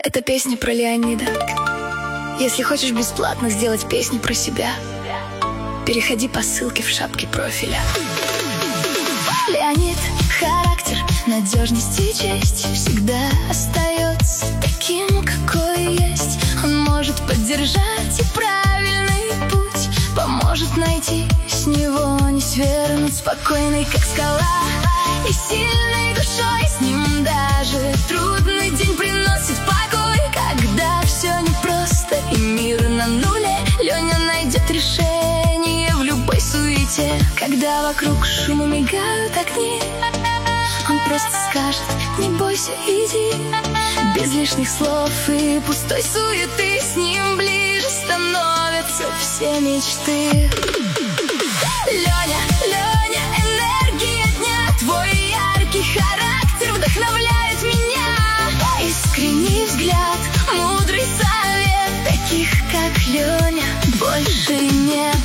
Это песня про Леонида. Если хочешь бесплатно сделать песню про себя, переходи по ссылке в шапке профиля. Леонид, характер, надежность и честь всегда остается таким, какой есть. Он может поддержать и правильный путь, поможет найти с него не свернуть. Спокойный, как скала, и сильной душой. С ним даже трудный день приносит покой. Когда все непросто и мир на нуле, Леня найдет решение в любой суете. Когда вокруг шума мигают огни, он просто скажет: не бойся, иди. Без лишних слов и пустой суеты, с ним ближе становятся все мечты. Леня, Леня, энергия дня, твой яркий характер вдохновляет меня. Искренний взгляд, мудрый совет, таких как Леня больше нет.